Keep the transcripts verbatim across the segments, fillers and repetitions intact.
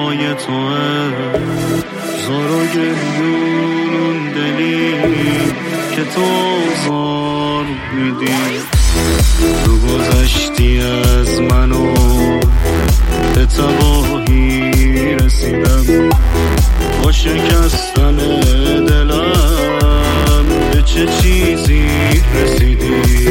پای توه، زار و گریون دلی که تو زار میدی. تو گذشتی از منو به تباهی رسیدم، با شکستن دلم به چه چیزی رسیدی.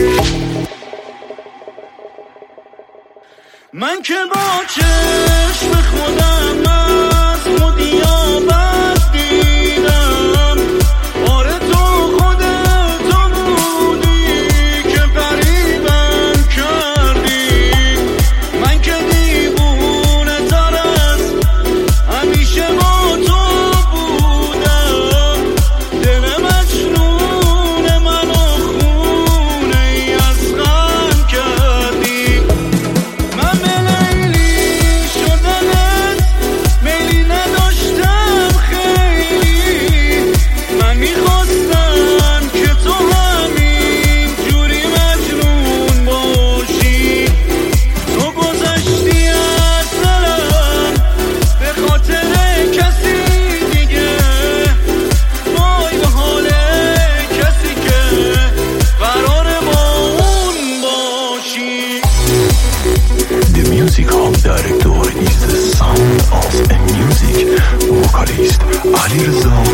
من که با چشم خودم از خودی آبد دیدم، آره تو خودت بودی که غریبم کردی. من که دیوونه تر از همیشه با تو بودم، دل مجنون منو خونه ای از غم کردی. من به لیلی شدنت میلی نداشتم خیلی، من میخواستم که تو همین جوری مجنون باشی. تو گذشتی از دلم به خاطر کسی دیگه، وای به حال کسی که قراره با اون باشی. The music hall director is the sound of a music vocalist Ali Reza